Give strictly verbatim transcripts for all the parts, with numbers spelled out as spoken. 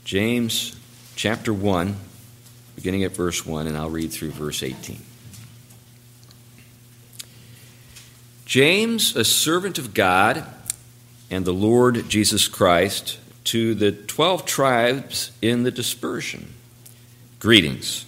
James chapter one, beginning at verse one, and I'll read through verse eighteen. James, a servant of God and the Lord Jesus Christ, to the twelve tribes in the dispersion. Greetings.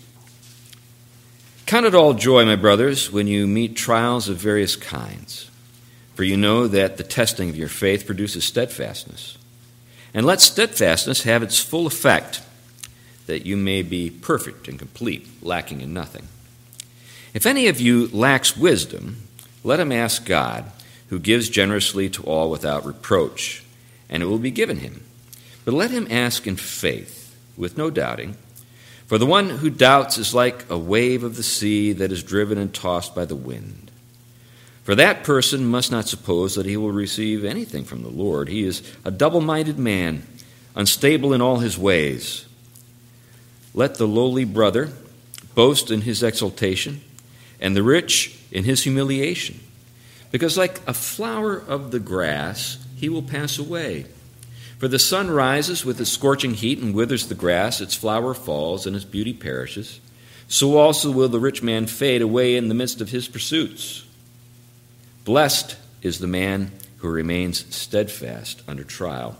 Count it all joy, my brothers, when you meet trials of various kinds, for you know that the testing of your faith produces steadfastness. And let steadfastness have its full effect, that you may be perfect and complete, lacking in nothing. If any of you lacks wisdom, let him ask God, who gives generously to all without reproach, and it will be given him. But let him ask in faith, with no doubting. For the one who doubts is like a wave of the sea that is driven and tossed by the wind. For that person must not suppose that he will receive anything from the Lord. He is a double-minded man, unstable in all his ways. Let the lowly brother boast in his exaltation, and the rich in his humiliation. Because like a flower of the grass, he will pass away. For the sun rises with its scorching heat and withers the grass, its flower falls, and its beauty perishes. So also will the rich man fade away in the midst of his pursuits. Blessed is the man who remains steadfast under trial.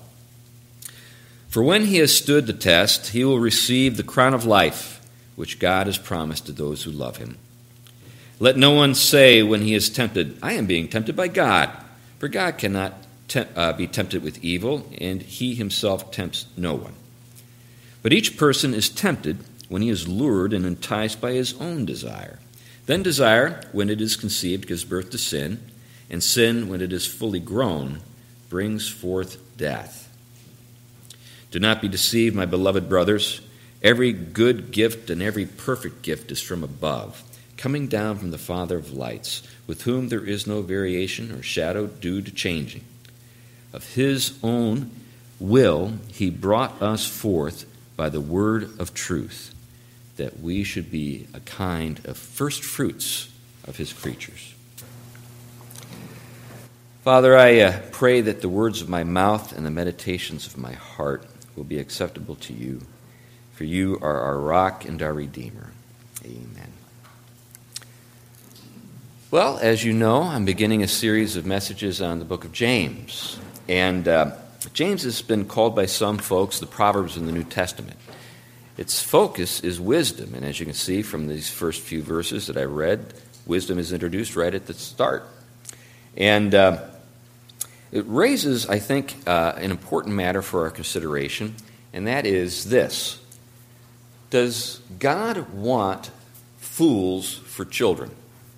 For when he has stood the test, he will receive the crown of life, which God has promised to those who love him. Let no one say when he is tempted, I am being tempted by God. For God cannot te- uh, be tempted with evil, and he himself tempts no one. But each person is tempted when he is lured and enticed by his own desire. Then desire, when it is conceived, gives birth to sin, and sin, when it is fully grown, brings forth death. Do not be deceived, my beloved brothers. Every good gift and every perfect gift is from above, coming down from the Father of lights, with whom there is no variation or shadow due to changing. Of his own will he brought us forth by the word of truth, that we should be a kind of first fruits of his creatures. Father, I uh, pray that the words of my mouth and the meditations of my heart will be acceptable to you, for you are our rock and our Redeemer. Amen. Well, as you know, I'm beginning a series of messages on the book of James, and uh, James has been called by some folks the Proverbs in the New Testament. Its focus is wisdom, and as you can see from these first few verses that I read, wisdom is introduced right at the start. And uh, it raises, I think, uh, an important matter for our consideration, and that is this. Does God want fools for children?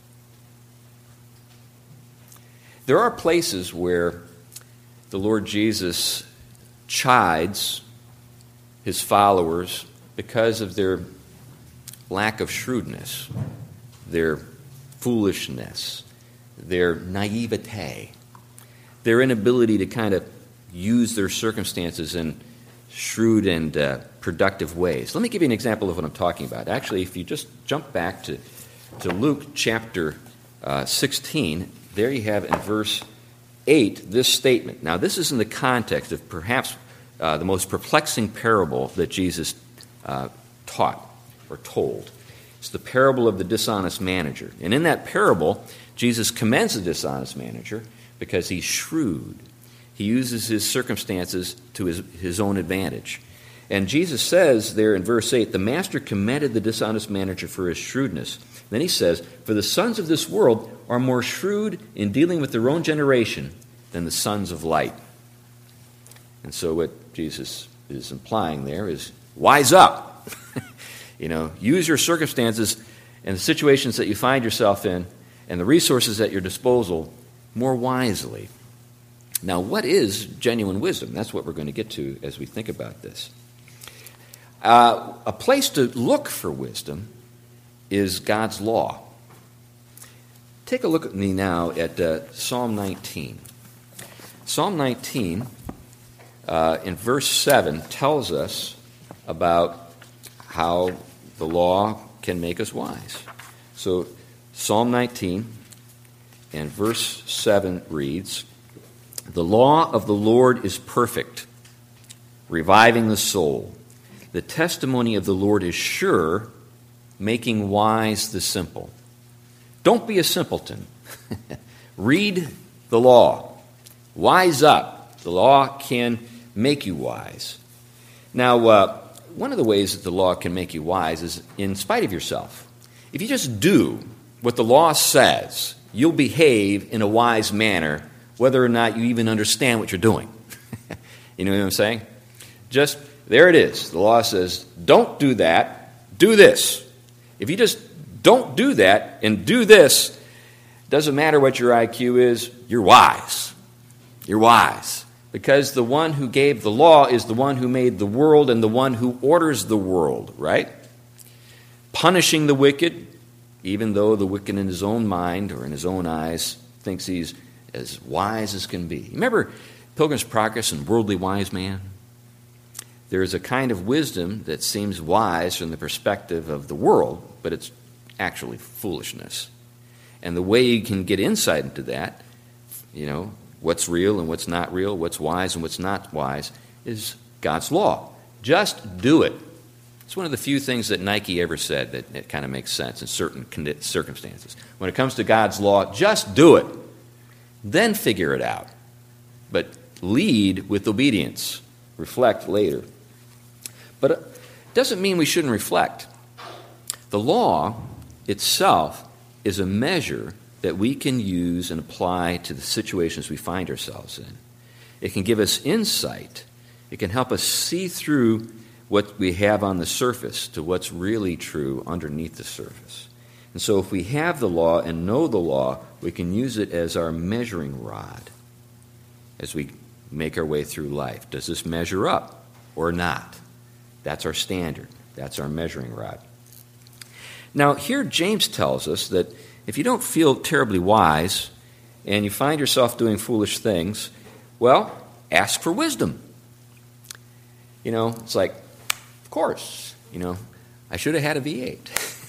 There are places where the Lord Jesus chides his followers because of their lack of shrewdness, their foolishness, their naivete, their inability to kind of use their circumstances in shrewd and uh, productive ways. Let me give you an example of what I'm talking about. Actually, if you just jump back to, to Luke chapter uh, sixteen, there you have in verse eight this statement. Now, this is in the context of perhaps uh, the most perplexing parable that Jesus uh, taught or told. It's the parable of the dishonest manager. And in that parable, Jesus commends the dishonest manager because he's shrewd. He uses his circumstances to his, his own advantage. And Jesus says there in verse eight, the master commended the dishonest manager for his shrewdness. Then he says, for the sons of this world are more shrewd in dealing with their own generation than the sons of light. And so what Jesus is implying there is, wise up. You know, use your circumstances and the situations that you find yourself in and the resources at your disposal more wisely. Now, what is genuine wisdom? That's what we're going to get to as we think about this. Uh, a place to look for wisdom is God's law. Take a look at me now at uh, Psalm nineteen. Psalm nineteen, uh, in verse seven, tells us about how the law can make us wise. So, Psalm nineteen and verse seven reads, the law of the Lord is perfect, reviving the soul. The testimony of the Lord is sure, making wise the simple. Don't be a simpleton. Read the law. Wise up. The law can make you wise. Now, uh, one of the ways that the law can make you wise is in spite of yourself. If you just do what the law says, you'll behave in a wise manner, whether or not you even understand what you're doing. You know what I'm saying? Just, there it is. The law says, don't do that, do this. If you just don't do that and do this, doesn't matter what your I Q is, you're wise. You're wise. Because the one who gave the law is the one who made the world and the one who orders the world, right? Punishing the wicked, even though the wicked in his own mind or in his own eyes thinks he's as wise as can be. Remember Pilgrim's Progress and Worldly Wise Man? There is a kind of wisdom that seems wise from the perspective of the world, but it's actually foolishness. And the way you can get insight into that, you know, what's real and what's not real, what's wise and what's not wise, is God's law. Just do it. It's one of the few things that Nike ever said that it kind of makes sense in certain circumstances. When it comes to God's law, just do it. Then figure it out. But lead with obedience. Reflect later. But it doesn't mean we shouldn't reflect. The law itself is a measure that we can use and apply to the situations we find ourselves in. It can give us insight. It can help us see through what we have on the surface to what's really true underneath the surface. And so if we have the law and know the law, we can use it as our measuring rod as we make our way through life. Does this measure up or not? That's our standard. That's our measuring rod. Now, here James tells us that if you don't feel terribly wise and you find yourself doing foolish things, well, ask for wisdom. You know, it's like, of course, you know, I should have had a V eight.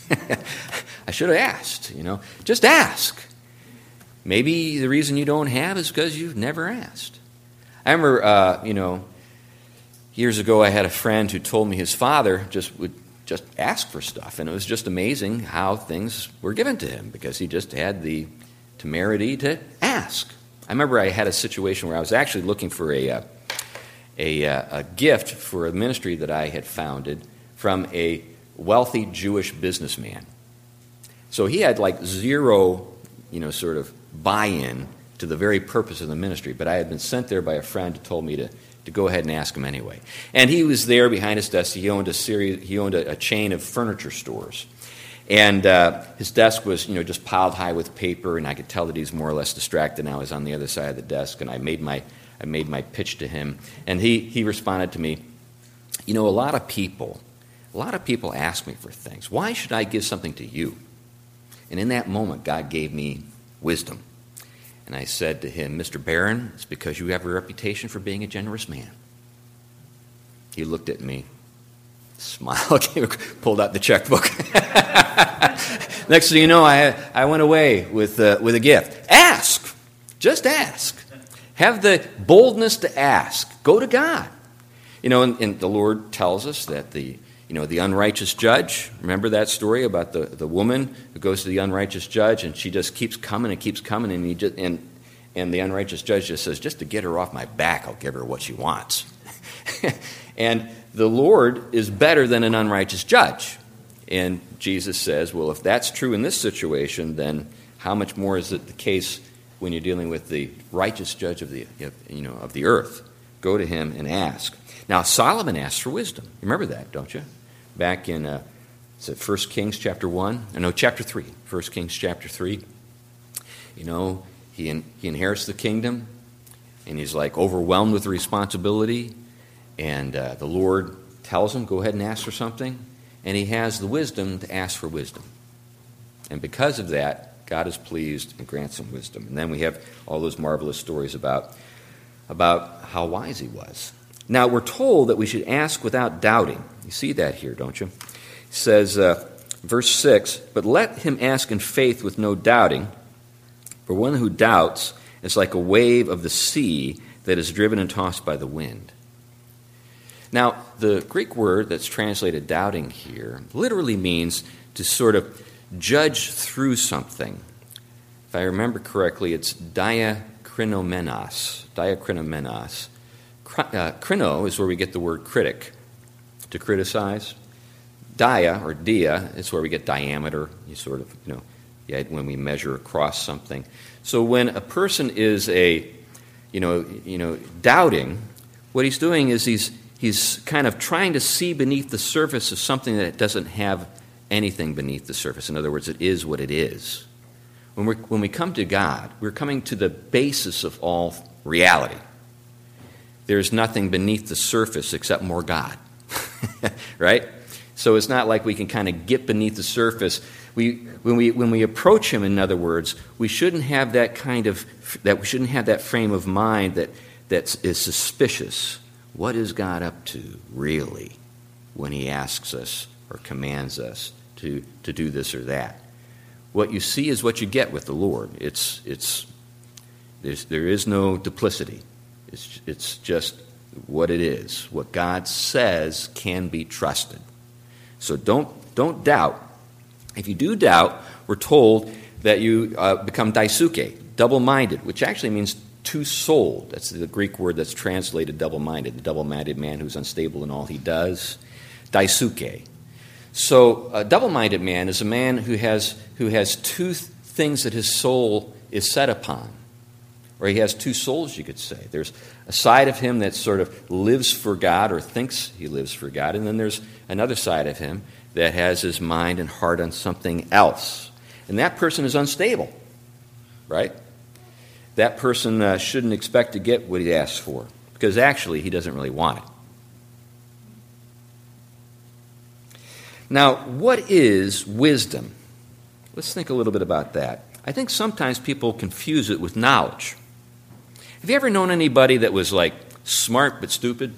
I should have asked, you know. Just ask. Maybe the reason you don't have is because you've never asked. I remember, uh, you know, years ago I had a friend who told me his father just would just ask for stuff, and it was just amazing how things were given to him because he just had the temerity to ask. I remember I had a situation where I was actually looking for a uh, a, uh, a gift for a ministry that I had founded from a wealthy Jewish businessman. So he had like zero, you know, sort of buy-in to the very purpose of the ministry, but I had been sent there by a friend who told me to to go ahead and ask him anyway. And he was there behind his desk. He owned a series. He owned a, a chain of furniture stores. And uh, his desk was, you know, just piled high with paper, and I could tell that he was more or less distracted. And I was on the other side of the desk, and I made my I made my pitch to him. And he, he responded to me, you know, a lot of people, a lot of people ask me for things. Why should I give something to you? And in that moment, God gave me wisdom. And I said to him, Mister Barron, it's because you have a reputation for being a generous man. He looked at me, smiled, pulled out the checkbook. Next thing you know, I I went away with uh, with a gift. Ask. Just ask. Have the boldness to ask. Go to God. You know, and, and the Lord tells us that the You know, the unrighteous judge, remember that story about the, the woman who goes to the unrighteous judge and she just keeps coming and keeps coming and he just and and the unrighteous judge just says, just to get her off my back, I'll give her what she wants. And the Lord is better than an unrighteous judge. And Jesus says, well, if that's true in this situation, then how much more is it the case when you're dealing with the righteous judge of the you know of the earth? Go to him and ask. Now, Solomon asked for wisdom. You remember that, don't you? Back in, uh, is it First Kings chapter one? No, chapter three. First Kings chapter three. You know, he, in, he inherits the kingdom, and he's like overwhelmed with the responsibility, and uh, the Lord tells him, go ahead and ask for something, and he has the wisdom to ask for wisdom. And because of that, God is pleased and grants him wisdom. And then we have all those marvelous stories about, about how wise he was. Now, we're told that we should ask without doubting. You see that here, don't you? It says, uh, verse six, but let him ask in faith with no doubting, for one who doubts is like a wave of the sea that is driven and tossed by the wind. Now, the Greek word that's translated doubting here literally means to sort of judge through something. If I remember correctly, it's diakrinomenos. Diakrinomenos. Uh, krino is where we get the word critic, to criticize. Dia, or dia, is where we get diameter. You sort of, you know, yeah, when we measure across something. So when a person is a, you know, you know, doubting, what he's doing is he's he's kind of trying to see beneath the surface of something that doesn't have anything beneath the surface. In other words, it is what it is. When we when we come to God, we're coming to the basis of all reality. There's nothing beneath the surface except more God, right? So it's not like we can kind of get beneath the surface. We when we when we approach Him, in other words, we shouldn't have that kind of that we shouldn't have that frame of mind that that is suspicious. What is God up to really when He asks us or commands us to to do this or that? What you see is what you get with the Lord. It's it's there's, there is no duplicity. It's it's just what it is. What God says can be trusted. So don't don't doubt. If you do doubt, we're told that you uh, become daisuke, double-minded, which actually means two-souled. That's the Greek word that's translated double-minded, the double-minded man who's unstable in all he does. Daisuke. So a double-minded man is a man who has who has two th- things that his soul is set upon. Or he has two souls, you could say. There's a side of him that sort of lives for God or thinks he lives for God, and then there's another side of him that has his mind and heart on something else. And that person is unstable, right? That person uh, shouldn't expect to get what he asks for, because actually he doesn't really want it. Now, what is wisdom? Let's think a little bit about that. I think sometimes people confuse it with knowledge. Have you ever known anybody that was like smart but stupid?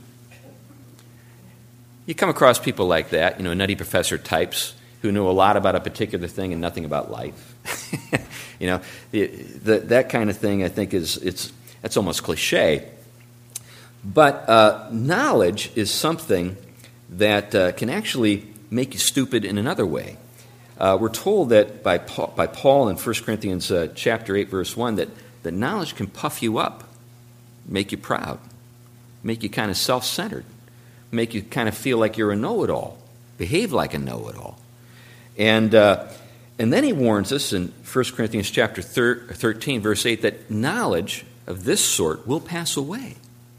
You come across people like that, you know, nutty professor types who know a lot about a particular thing and nothing about life. you know, the, the, that kind of thing I think is, it's that's almost cliche. But uh, knowledge is something that uh, can actually make you stupid in another way. Uh, we're told that by Paul, by Paul in First Corinthians uh, chapter eight, verse one, that, that knowledge can puff you up, make you proud, make you kind of self-centered, make you kind of feel like you're a know-it-all, behave like a know-it-all. And uh, and then he warns us in First Corinthians chapter thirteen, verse eight, that knowledge of this sort will pass away.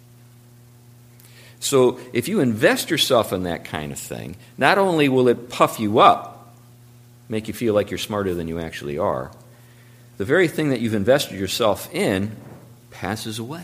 So if you invest yourself in that kind of thing, not only will it puff you up, make you feel like you're smarter than you actually are, the very thing that you've invested yourself in passes away.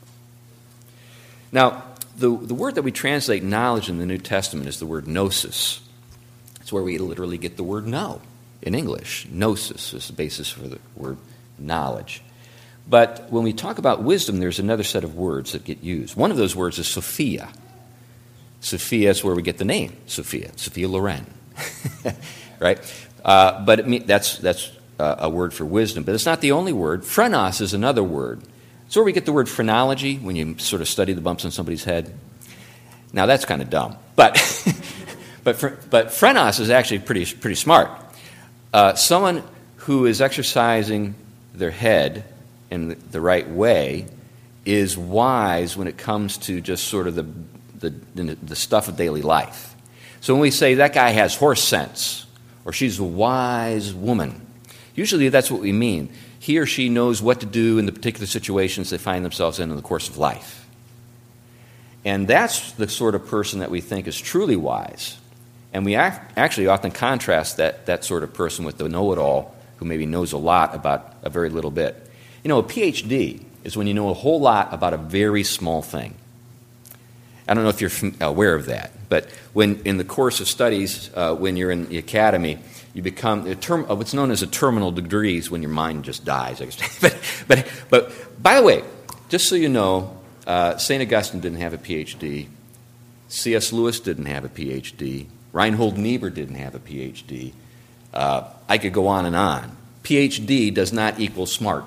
Now, the, the word that we translate knowledge in the New Testament is the word gnosis. It's where we literally get the word know in English. Gnosis is the basis for the word knowledge. But when we talk about wisdom, there's another set of words that get used. One of those words is Sophia. Sophia is where we get the name Sophia, Sophia Loren, right? Uh, but it mean, that's that's uh, a word for wisdom. But it's not the only word. Phrenos is another word. It's where we get the word phrenology, when you sort of study the bumps on somebody's head. Now, that's kind of dumb. But but but phrenos is actually pretty pretty smart. Uh, someone who is exercising their head in the right way is wise when it comes to just sort of the, the the stuff of daily life. So when we say that guy has horse sense, or she's a wise woman, usually that's what we mean. He or she knows what to do in the particular situations they find themselves in in the course of life. And that's the sort of person that we think is truly wise. And we act, actually often contrast that, that sort of person with the know-it-all who maybe knows a lot about a very little bit. You know, a P H D is when you know a whole lot about a very small thing. I don't know if you're aware of that, but when in the course of studies, uh, when you're in the academy, you become a term, uh, what's known as a terminal degrees when your mind just dies. I guess. but, but, but by the way, just so you know, uh, Saint Augustine didn't have a P H D. C S Lewis didn't have a P H D. Reinhold Niebuhr didn't have a P H D. Uh, I could go on and on. P H D does not equal smart.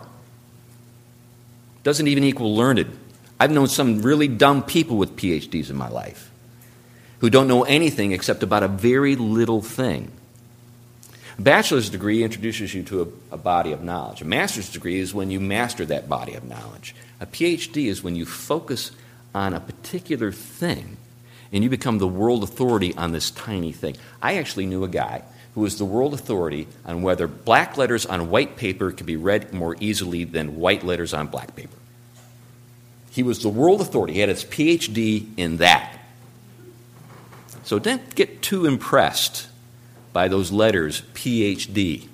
Doesn't even equal learned. I've known some really dumb people with P H Ds in my life. who don't know anything except about a very little thing. A bachelor's degree introduces you to a, a body of knowledge. A master's degree is when you master that body of knowledge. A P H D is when you focus on a particular thing and you become the world authority on this tiny thing. I actually knew a guy who was the world authority on whether black letters on white paper can be read more easily than white letters on black paper. He was the world authority. He had his P H D in that. So don't get too impressed by those letters, P H D.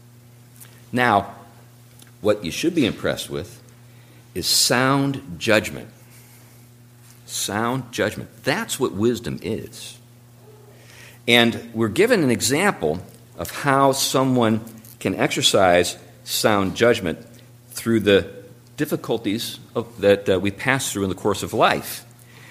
Now, what you should be impressed with is sound judgment. Sound judgment. That's what wisdom is. And we're given an example of how someone can exercise sound judgment through the difficulties of, that uh, we pass through in the course of life.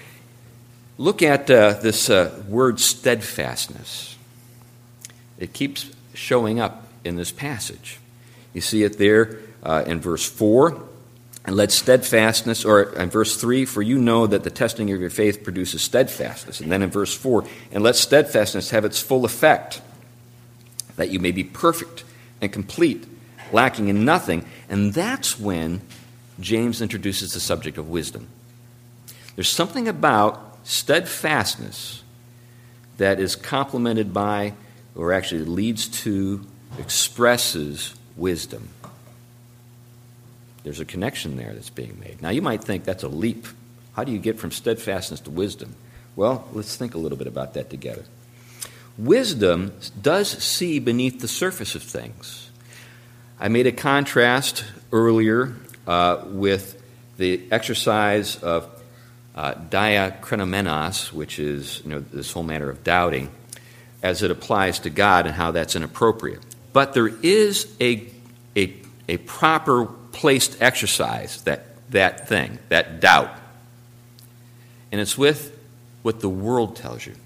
Look at uh, this uh, word steadfastness. It keeps showing up in this passage. You see it there uh, in verse four. And let steadfastness, or in verse three, for you know that the testing of your faith produces steadfastness. And then in verse four, and let steadfastness have its full effect, that you may be perfect and complete, lacking in nothing. And that's when James introduces the subject of wisdom. There's something about steadfastness that is complemented by, or actually leads to, expresses wisdom. There's a connection there that's being made. Now, you might think that's a leap. How do you get from steadfastness to wisdom? Well, let's think a little bit about that together. Wisdom does see beneath the surface of things. I made a contrast earlier uh, with the exercise of uh, diakrenomenos, which is, you know, this whole matter of doubting, as it applies to God and how that's inappropriate. But there is a a, a proper place to exercise that, that thing, that doubt. And it's with what the world tells you.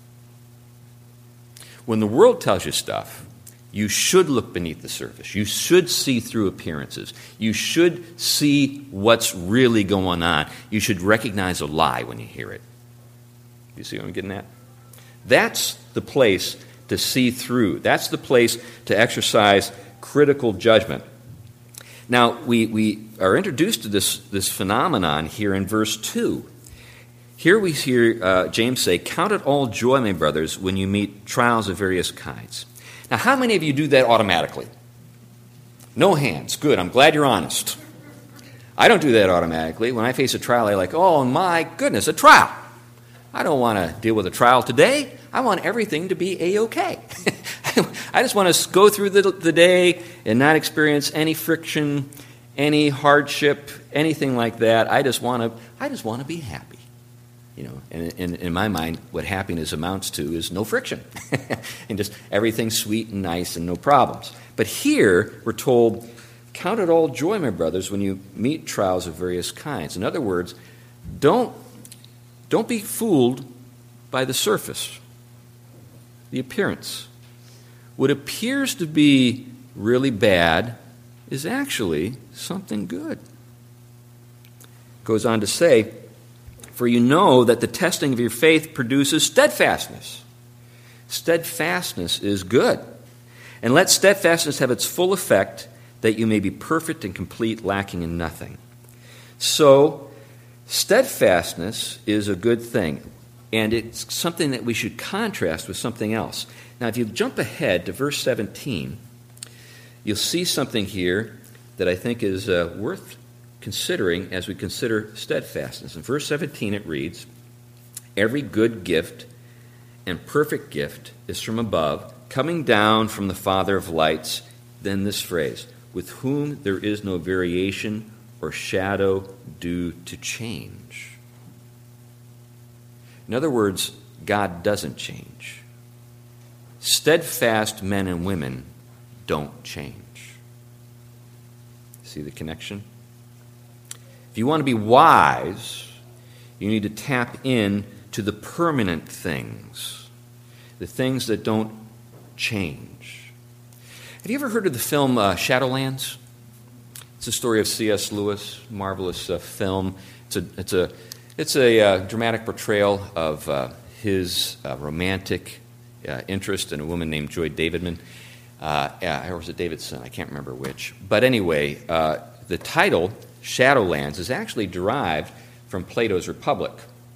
When the world tells you stuff, you should look beneath the surface. You should see through appearances. You should see what's really going on. You should recognize a lie when you hear it. You see what I'm getting at? That's the place to see through. That's the place to exercise critical judgment. Now, we, we are introduced to this, this phenomenon here in verse two. Here we hear uh, James say, count it all joy, my brothers, when you meet trials of various kinds. Now, how many of you do that automatically? No hands. Good. I'm glad you're honest. I don't do that automatically. When I face a trial, I'm like, oh, my goodness, a trial. I don't want to deal with a trial today. I want everything to be A-okay. I just want to go through the, the day and not experience any friction, any hardship, anything like that. I just want to. I just want to be happy, you know. And in, in my mind, what happiness amounts to is no friction, and just everything sweet and nice and no problems. But here we're told, "Count it all joy, my brothers, when you meet trials of various kinds." In other words, don't don't be fooled by the surface, the appearance. What appears to be really bad is actually something good. Goes on to say, for you know that the testing of your faith produces steadfastness. Steadfastness is good. And let steadfastness have its full effect, that you may be perfect and complete, lacking in nothing. So, steadfastness is a good thing. And it's something that we should contrast with something else. Now, if you jump ahead to verse seventeen, you'll see something here that I think is uh, worth considering as we consider steadfastness. In verse seventeen it reads, every good gift and perfect gift is from above, coming down from the Father of lights. Then this phrase, with whom there is no variation or shadow due to change. In other words, God doesn't change. Steadfast men and women don't change. See the connection? If you want to be wise, you need to tap in to the permanent things, the things that don't change. Have you ever heard of the film uh, Shadowlands? It's a story of C S Lewis, marvelous uh, film. It's a it's a it's a uh, dramatic portrayal of uh, his uh, romantic uh, interest in a woman named Joy Davidman. Uh, yeah, or was it Davidson? I can't remember which. But anyway, uh, the title, Shadowlands, is actually derived from Plato's Republic.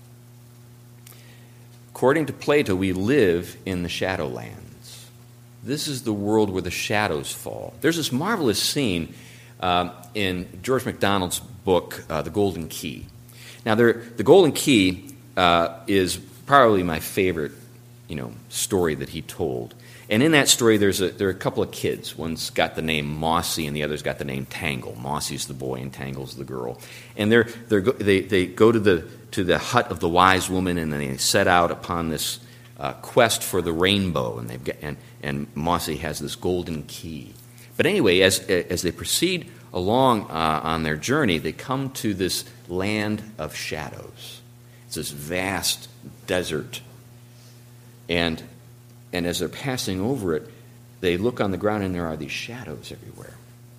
According to Plato, we live in the Shadowlands. This is the world where the shadows fall. There's this marvelous scene um, in George MacDonald's book, uh, The Golden Key. Now, there, The Golden Key uh, is probably my favorite, you know, story that he told. And in that story, there's a, there are a couple of kids. One's got the name Mossy, and the other's got the name Tangle. Mossy's the boy, and Tangle's the girl. And they're, they're, they, they go to the, to the hut of the wise woman, and they set out upon this uh, quest for the rainbow. And, they've got, and, and Mossy has this golden key. But anyway, as, as they proceed along uh, on their journey, they come to this land of shadows. It's this vast desert. And And as they're passing over it, they look on the ground and there are these shadows everywhere.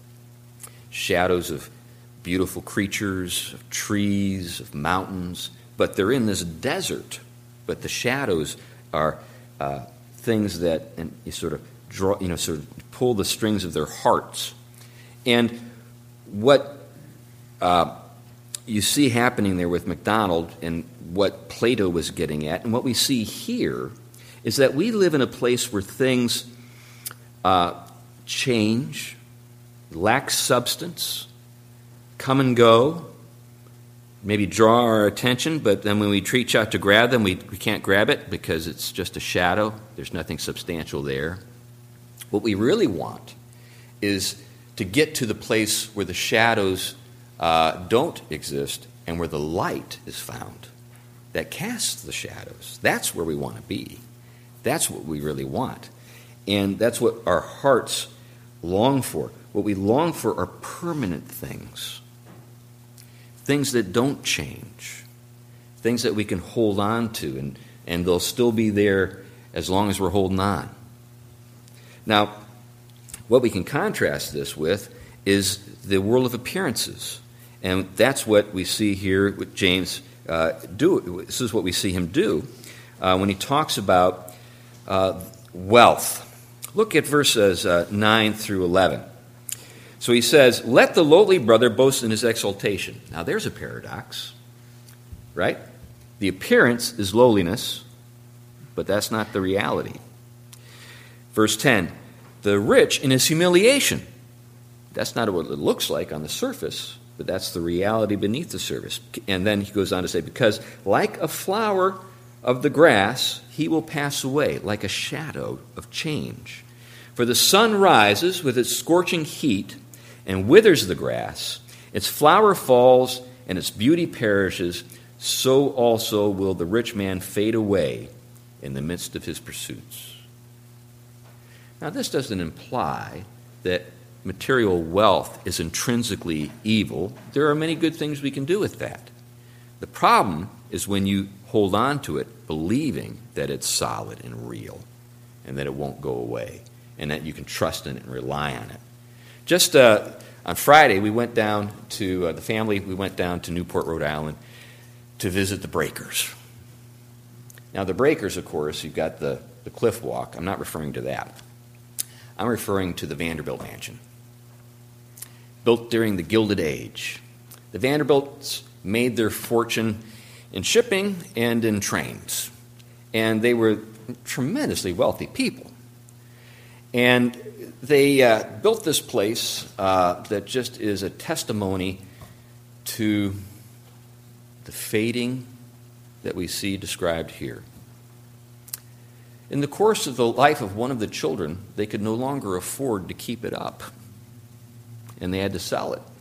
Shadows of beautiful creatures, of trees, of mountains. But they're in this desert. But the shadows are uh, things that and you sort of draw, you know, sort of pull the strings of their hearts. And what uh, you see happening there with MacDonald and what Plato was getting at, and what we see here, is that we live in a place where things uh, change, lack substance, come and go, maybe draw our attention, but then when we reach out to grab them, we, we can't grab it because it's just a shadow. There's nothing substantial there. What we really want is to get to the place where the shadows uh, don't exist and where the light is found that casts the shadows. That's where we want to be. That's what we really want. And that's what our hearts long for. What we long for are permanent things. Things that don't change. Things that we can hold on to, and, and they'll still be there as long as we're holding on. Now, what we can contrast this with is the world of appearances. And that's what we see here with James uh, do. This is what we see him do uh, when he talks about Uh, wealth. Look at verses uh, nine through eleven. So he says, "Let the lowly brother boast in his exaltation." Now there's a paradox, right? The appearance is lowliness, but that's not the reality. Verse ten, "The rich in his humiliation." That's not what it looks like on the surface, but that's the reality beneath the surface. And then he goes on to say, "Because like a flower of the grass, he will pass away like a shadow of change. For the sun rises with its scorching heat and withers the grass. Its flower falls and its beauty perishes. So also will the rich man fade away in the midst of his pursuits." Now, this doesn't imply that material wealth is intrinsically evil. There are many good things we can do with that. The problem is when you hold on to it believing that it's solid and real and that it won't go away and that you can trust in it and rely on it. Just uh, on Friday, we went down to, uh, the family, we went down to Newport, Rhode Island to visit the Breakers. Now, the Breakers, of course, you've got the, the Cliff Walk. I'm not referring to that. I'm referring to the Vanderbilt Mansion, built during the Gilded Age. The Vanderbilts made their fortune in shipping and in trains. And they were tremendously wealthy people. And they uh, built this place uh, that just is a testimony to the fading that we see described here. In the course of the life of one of the children, they could no longer afford to keep it up. And they had to sell it.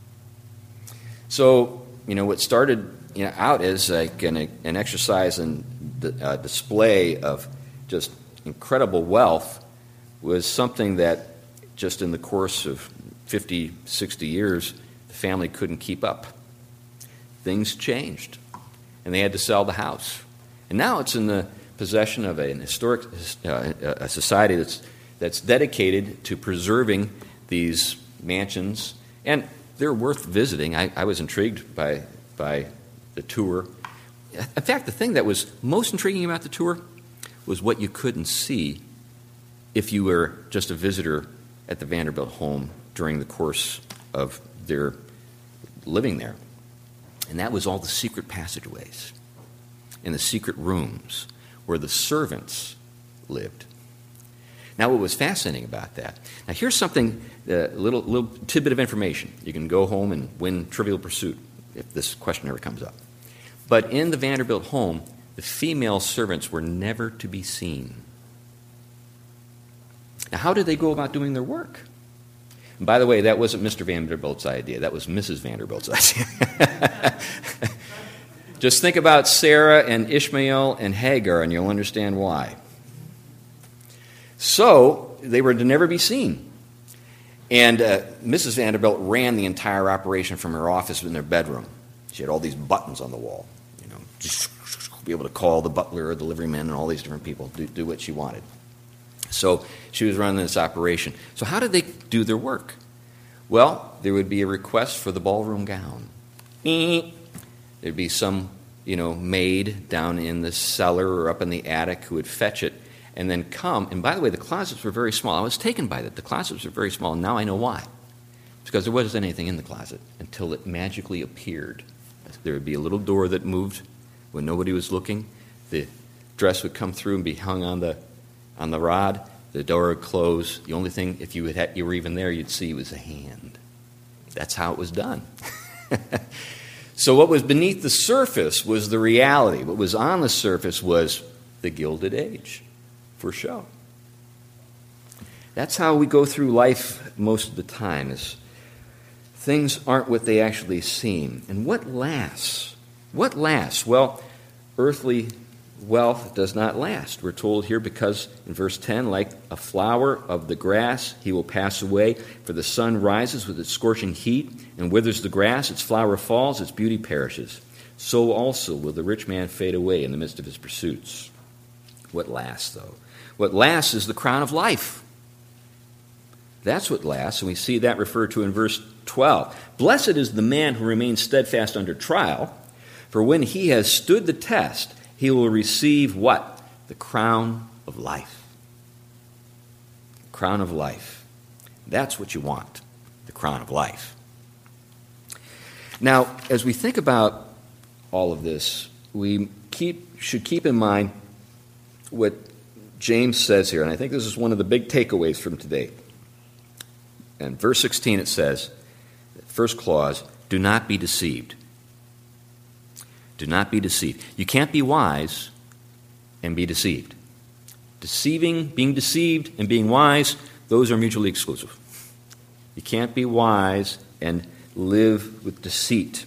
So, you know, what started you know, out as like an, an exercise and uh, display of just incredible wealth was something that just in the course of fifty, sixty years, the family couldn't keep up. Things changed, and they had to sell the house. And now it's in the possession of a, an historic uh, a society that's that's dedicated to preserving these mansions, and they're worth visiting. I, I was intrigued by by the tour. In fact, the thing that was most intriguing about the tour was what you couldn't see if you were just a visitor at the Vanderbilt home during the course of their living there. And that was all the secret passageways and the secret rooms where the servants lived. Now, what was fascinating about that, now here's something, a uh, little, little tidbit of information. You can go home and win Trivial Pursuit if this question ever comes up. But in the Vanderbilt home, the female servants were never to be seen. Now, how did they go about doing their work? And by the way, that wasn't Mister Vanderbilt's idea. That was Missus Vanderbilt's idea. Just think about Sarah and Ishmael and Hagar, and you'll understand why. So, they were to never be seen. And uh, Missus Vanderbilt ran the entire operation from her office in their bedroom. She had all these buttons on the wall. You know, just be able to call the butler or the liveryman and all these different people, do, do what she wanted. So she was running this operation. So how did they do their work? Well, there would be a request for the ballroom gown. There'd be some, you know, maid down in the cellar or up in the attic who would fetch it and then come. And by the way, the closets were very small. I was taken by that. The closets were very small, and now I know why. It's because there wasn't anything in the closet until it magically appeared. There would be a little door that moved when nobody was looking. The dress would come through and be hung on the on the rod. The door would close. The only thing, if you, would ha- you were even there, you'd see was a hand. That's how it was done. So what was beneath the surface was the reality. What was on the surface was the Gilded Age, for show. That's how we go through life most of the time, is things aren't what they actually seem. And what lasts? What lasts? Well, earthly wealth does not last. We're told here because in verse ten, like a flower of the grass, he will pass away. For the sun rises with its scorching heat and withers the grass. Its flower falls, its beauty perishes. So also will the rich man fade away in the midst of his pursuits. What lasts, though? What lasts is the crown of life. That's what lasts, and we see that referred to in verse twelve. Blessed is the man who remains steadfast under trial, for when he has stood the test, he will receive what? The crown of life. The crown of life. That's what you want, the crown of life. Now, as we think about all of this, we keep should keep in mind what James says here, and I think this is one of the big takeaways from today. In verse sixteen it says, first clause, do not be deceived. Do not be deceived. You can't be wise and be deceived. Deceiving, being deceived, and being wise, those are mutually exclusive. You can't be wise and live with deceit.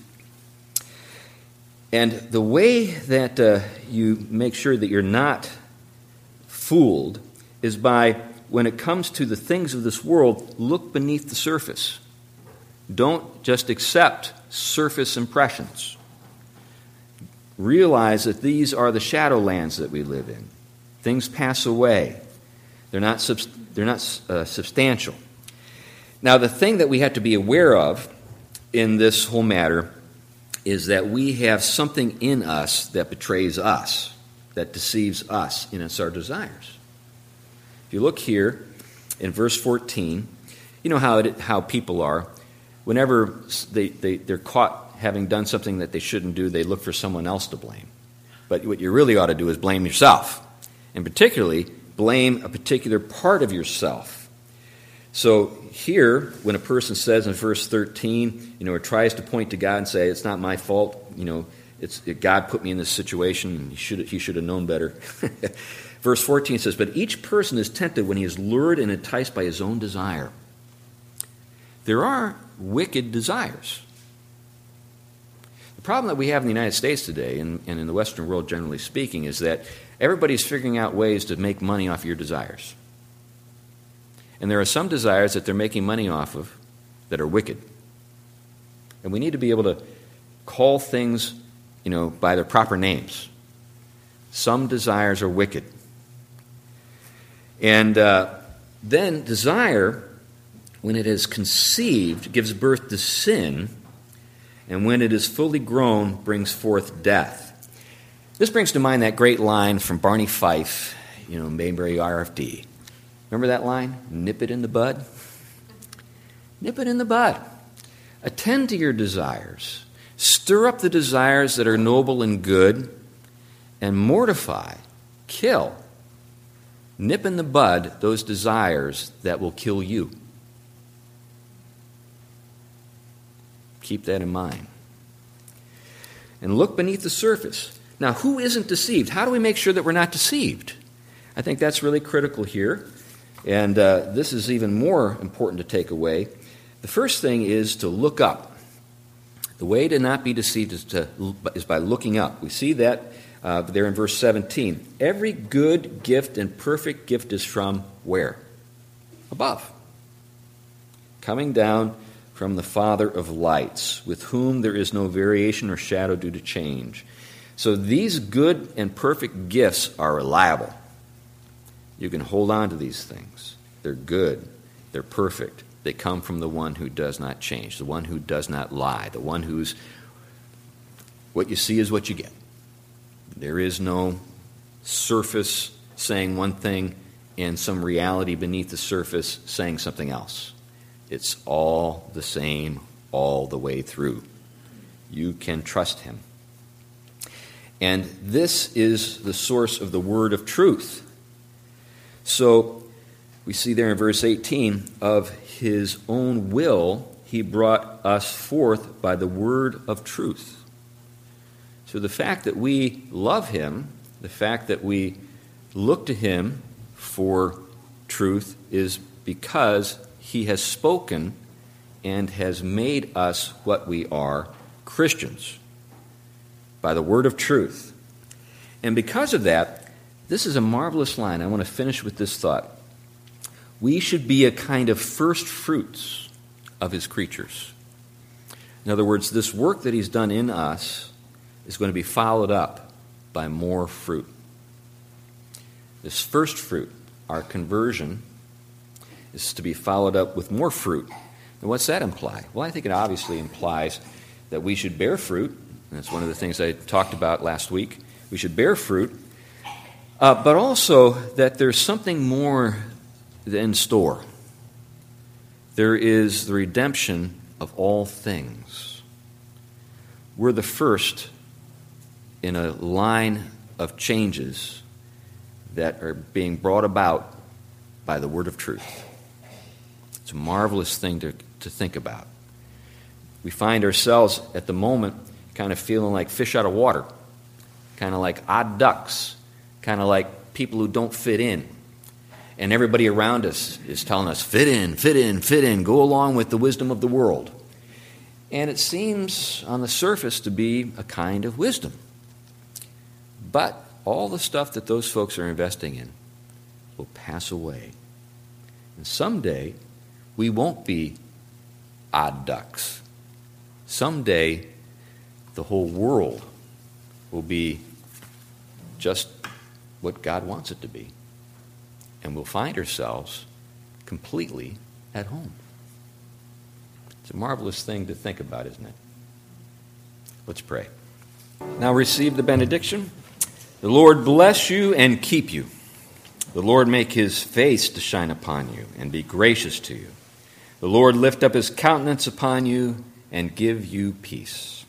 And the way that uh, you make sure that you're not fooled is by, when it comes to the things of this world, look beneath the surface. Don't just accept surface impressions. Realize that these are the shadowlands that we live in. Things pass away. They're not, sub- they're not uh, substantial. Now, the thing that we have to be aware of in this whole matter is that we have something in us that betrays us, that deceives us, and it's our desires. If you look here in verse fourteen, you know how it, how people are. Whenever they, they, they're caught having done something that they shouldn't do, they look for someone else to blame. But what you really ought to do is blame yourself, and particularly blame a particular part of yourself. So here, when a person says in verse thirteen, you know, or tries to point to God and say, it's not my fault, you know, it's it, God put me in this situation, and he should he should have known better. Verse fourteen says, but each person is tempted when he is lured and enticed by his own desire. There are wicked desires. The problem that we have in the United States today, and, and in the Western world generally speaking, is that everybody's figuring out ways to make money off your desires. And there are some desires that they're making money off of that are wicked. And we need to be able to call things, you know, by their proper names. Some desires are wicked. And uh, then desire, when it is conceived, gives birth to sin, and when it is fully grown, brings forth death. This brings to mind that great line from Barney Fife, you know, Mayberry R F D. Remember that line? Nip it in the bud? Nip it in the bud. Attend to your desires. Stir up the desires that are noble and good, and mortify, kill, nip in the bud those desires that will kill you. Keep that in mind. And look beneath the surface. Now, who isn't deceived? How do we make sure that we're not deceived? I think that's really critical here. And uh, this is even more important to take away. The first thing is to look up. The way to not be deceived is, to, is by looking up. We see that uh, there in verse seventeen. Every good gift and perfect gift is from where? Above. Coming down from the Father of lights, with whom there is no variation or shadow due to change. So these good and perfect gifts are reliable. You can hold on to these things. They're good. They're perfect. They come from the one who does not change, the one who does not lie, the one who's, what you see is what you get. There is no surface saying one thing and some reality beneath the surface saying something else. It's all the same all the way through. You can trust him. And this is the source of the word of truth. So we see there in verse eighteen, of his own will he brought us forth by the word of truth. So the fact that we love him, the fact that we look to him for truth is because he has spoken and has made us what we are, Christians, by the word of truth. And because of that, this is a marvelous line. I want to finish with this thought. We should be a kind of first fruits of his creatures. In other words, this work that he's done in us is going to be followed up by more fruit. This first fruit, our conversion, is to be followed up with more fruit. And what's that imply? Well, I think it obviously implies that we should bear fruit. And that's one of the things I talked about last week. We should bear fruit. Uh, but also that there's something more in store. There is the redemption of all things. We're the first in a line of changes that are being brought about by the word of truth. It's a marvelous thing to, to think about. We find ourselves at the moment kind of feeling like fish out of water, kind of like odd ducks, kind of like people who don't fit in. And everybody around us is telling us, fit in, fit in, fit in, go along with the wisdom of the world. And it seems on the surface to be a kind of wisdom. But all the stuff that those folks are investing in will pass away. And someday, we won't be odd ducks. Someday, the whole world will be just what God wants it to be. And we'll find ourselves completely at home. It's a marvelous thing to think about, isn't it? Let's pray. Now receive the benediction. The Lord bless you and keep you. The Lord make his face to shine upon you and be gracious to you. The Lord lift up his countenance upon you and give you peace.